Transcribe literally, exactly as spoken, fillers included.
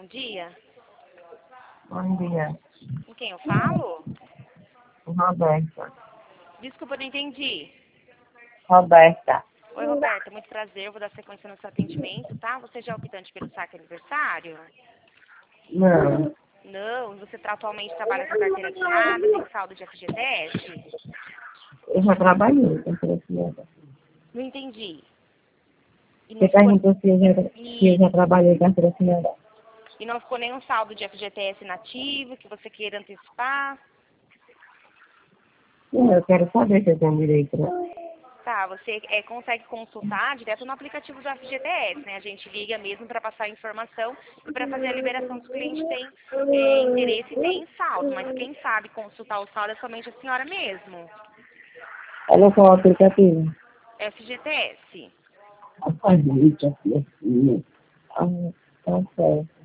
dia. Bom dia. Com quem eu falo? Roberta. Desculpa, eu não entendi. Roberta. Oi, Roberta, muito prazer. Eu vou dar sequência no seu atendimento, tá? Você já é optante pelo saque aniversário? Não. Não. Você tá, atualmente trabalha com carteira assinada, tem saldo de F G T S? Eu já trabalhei com criança. Não entendi. E Você não ficou, perguntou se eu já, se eu já trabalhei com criança. e não ficou nenhum saldo de F G T S nativo que você queira antecipar? Não, eu quero saber se eu tenho direito. Tá, você é, consegue consultar direto no aplicativo do F G T S, né? A gente liga mesmo para passar a informação e para fazer a liberação se o cliente tem é, interesse e tem saldo. Mas quem sabe consultar o saldo é somente a senhora mesmo. Olha qual aplicativo. F G T S. A família, a filha. Ah, tá certo.